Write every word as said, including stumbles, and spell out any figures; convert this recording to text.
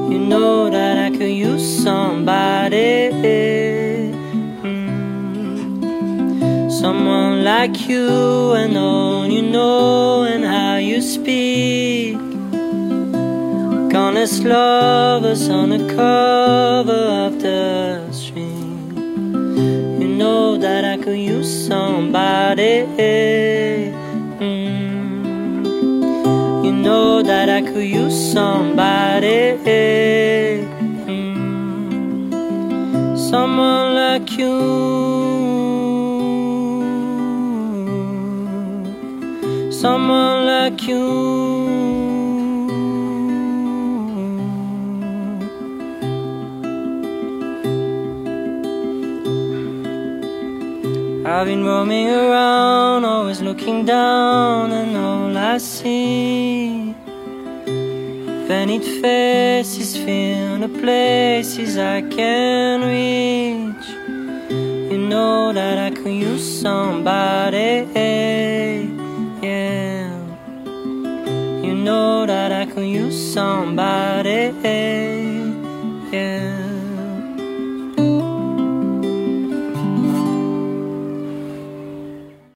You know that I could use somebody, mm. Someone like you, and all you know and how you speak. Honest lovers on the cover of the street. You know that I could use somebody, mm. You know that I could use somebody, mm. Someone like you, someone like you. I've been roaming around, always looking down, and all I see painted faces fill the places I can reach. You know that I could use somebody, yeah. You know that I could use somebody, yeah.